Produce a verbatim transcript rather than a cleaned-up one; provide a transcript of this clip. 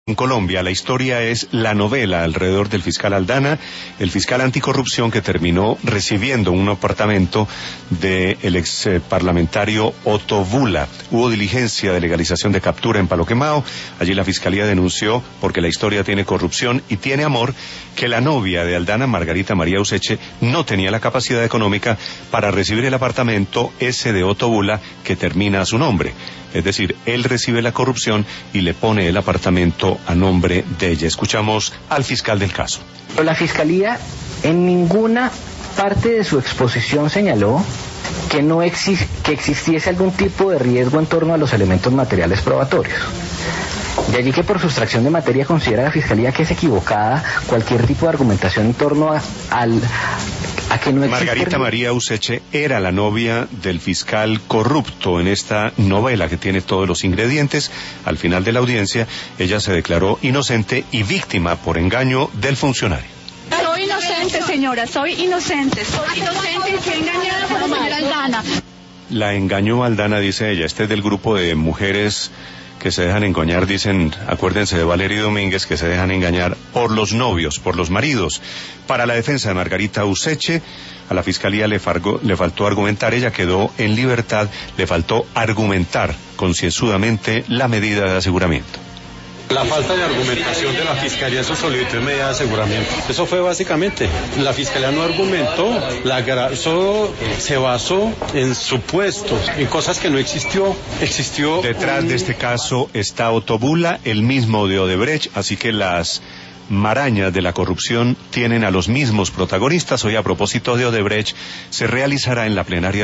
En Colombia, la historia es la novela alrededor del fiscal Aldana, el fiscal anticorrupción que terminó recibiendo un apartamento del ex parlamentario Otto Bula. Hubo diligencia de legalización de captura en Palo Quemado. Allí la fiscalía denunció, porque la historia tiene corrupción y tiene amor, que la novia de Aldana, Margarita María Useche, no tenía la capacidad económica para recibir el apartamento ese de Otto Bula que termina a su nombre. Es decir, él recibe la corrupción y le pone el apartamento a nombre de ella. Escuchamos al fiscal del caso. La fiscalía en ninguna parte de su exposición señaló que no exi- que existiese algún tipo de riesgo en torno a los elementos materiales probatorios. De allí que por sustracción de materia considera la fiscalía que es equivocada cualquier tipo de argumentación en torno a, al a que no existe. Margarita María Useche era la novia del fiscal corrupto en esta novela que tiene todos los ingredientes. Al final de la audiencia, ella se declaró inocente y víctima por engaño del funcionario. Soy inocente, señora, soy inocente, soy inocente y fui engañada por la señora Aldana. La engañó Aldana, dice ella. Este es del grupo de mujeres que se dejan engañar, dicen, acuérdense de Valeria Domínguez, que se dejan engañar por los novios, por los maridos. Para la defensa de Margarita Useche, a la fiscalía le, fargo, le faltó argumentar, ella quedó en libertad, le faltó argumentar concienzudamente la medida de aseguramiento. La falta de argumentación de la Fiscalía en su solicitud de medida de aseguramiento. Eso fue básicamente. La Fiscalía no argumentó, la gra- solo se basó en supuestos, en cosas que no existió. Existió. Detrás un... de este caso está Otto Bula, el mismo de Odebrecht, así que las marañas de la corrupción tienen a los mismos protagonistas. Hoy, a propósito de Odebrecht, se realizará en la plenaria